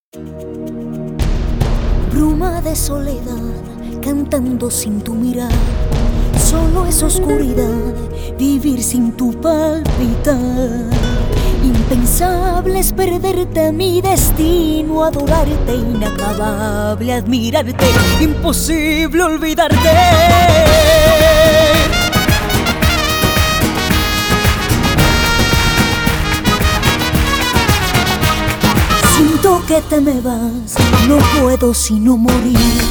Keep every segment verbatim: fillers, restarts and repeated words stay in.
Bruma de soledad, cantando sin tu mirar. Solo es oscuridad, vivir sin tu palpitar. Impensable es perderte, mi destino adorarte. Inacabable admirarte, imposible olvidarte. Siento que te me vas, no puedo sino morir.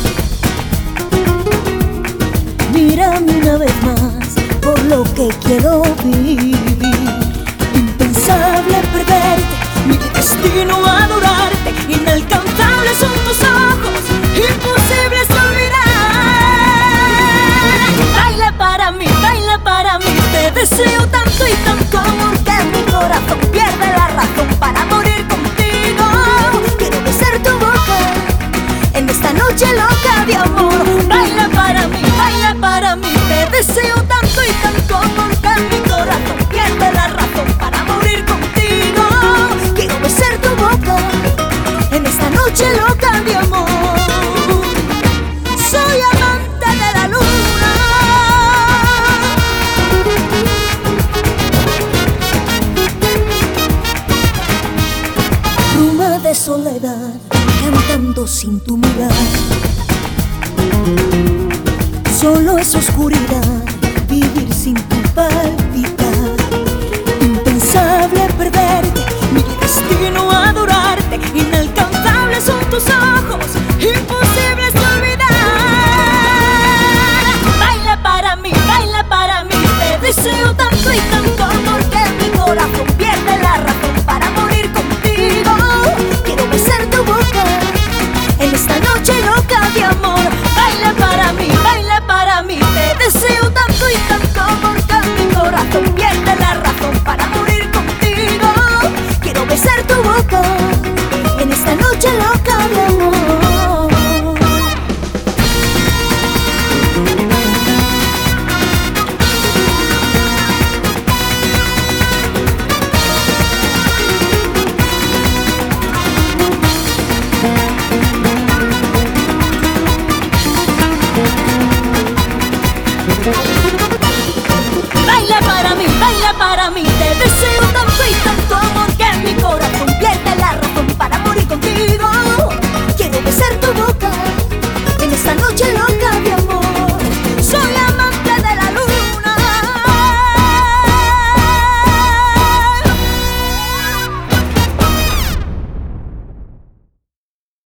Mírame una vez más, por lo que quiero vivir. Impensable perderte, mi destino adorarte. Inalcanzables son tus ojos, imposibles olvidar. Baila para mí, baila para mí, te deseo tanto y tanto amor que mi corazón pierde la razón para morir contigo. Quiero besar tu boca en esta noche loca de amor. Baila para mí, baila para mí, te deseo tanto y tanto amor que mi corazón pierde la razón para morir contigo. Quiero besar tu boca en esta noche loca de amor. Soy amante de la luna. Bruma de soledad, cantando sin tu mirar. Solo es oscuridad, vivir sin tu palpitar. Impensable perderte, mi destino adorar.